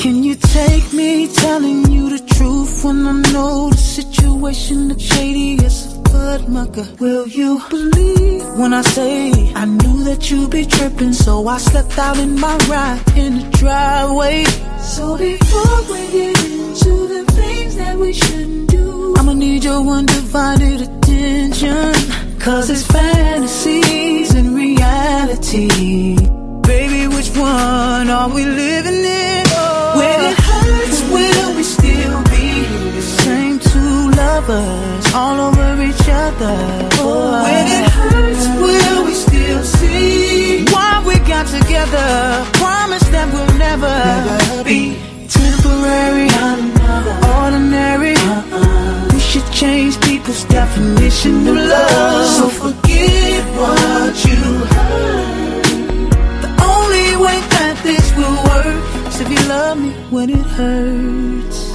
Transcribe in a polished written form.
Can you take me telling you the truth when I know the situation is shady as a mud mucker? Will you believe when I say I knew that you'd be tripping, so I slept out in my ride in the driveway. So before we get into the things that we shouldn't do, I'ma need your undivided attention, cause it's fantasies and reality. Baby, which one are we living in? When it hurts, will we still be the same two lovers all over each other? When it hurts, will we still see why we got together? Promise that we'll never be temporary, ordinary. We should change people's definition of love. So forget what you heard. The only way that this will work is if you love me when it hurts.